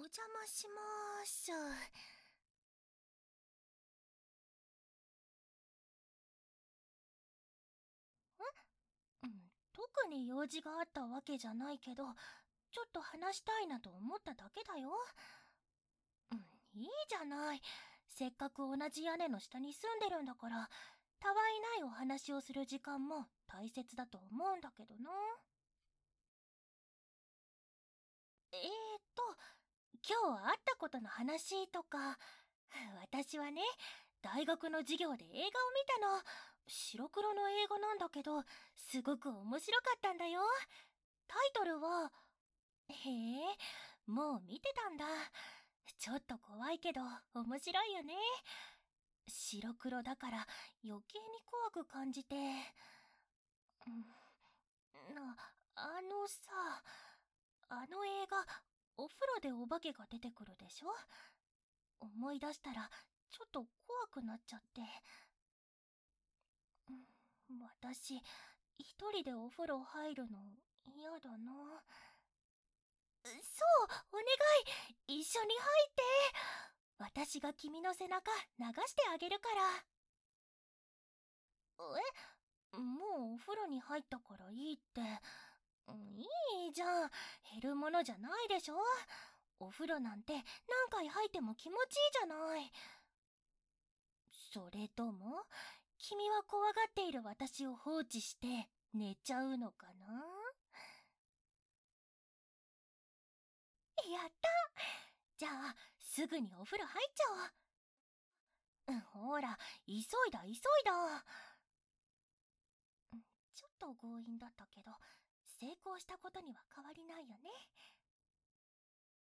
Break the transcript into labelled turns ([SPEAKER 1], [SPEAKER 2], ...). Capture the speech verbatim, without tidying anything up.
[SPEAKER 1] 邪魔しまーす。うん、特に用事があったわけじゃないけど、ちょっと話したいなと思っただけだよ。うん、いいじゃない。せっかく同じ屋根の下に住んでるんだから、たわいないお話をする時間も大切だと思うんだけどな。えーと、今日あったことの話とか、私はね、大学の授業で映画を見たの。白黒の映画なんだけど、すごく面白かったんだよ。タイトルは、へえ、もう見てたんだ。ちょっと怖いけど面白いよね。白黒だから余計に怖く感じて。うん、な、あのさ、あの映画、お風呂でお化けが出てくるでしょ。思い出したらちょっと怖くなっちゃって。うん、私、一人でお風呂入るの嫌だな。そう、お願い、一緒に入って。私が君の背中流してあげるから。え、もうお風呂に入ったからいいって。いいじゃん、減るものじゃないでしょ。お風呂なんて何回入っても気持ちいいじゃない。それとも君は怖がっている私を放置して寝ちゃうのかな。やった。じゃあすぐにお風呂入っちゃおう。うん、ほら、急いだ急いだ。ちょっと強引だったけど成功したことには変わりないよね。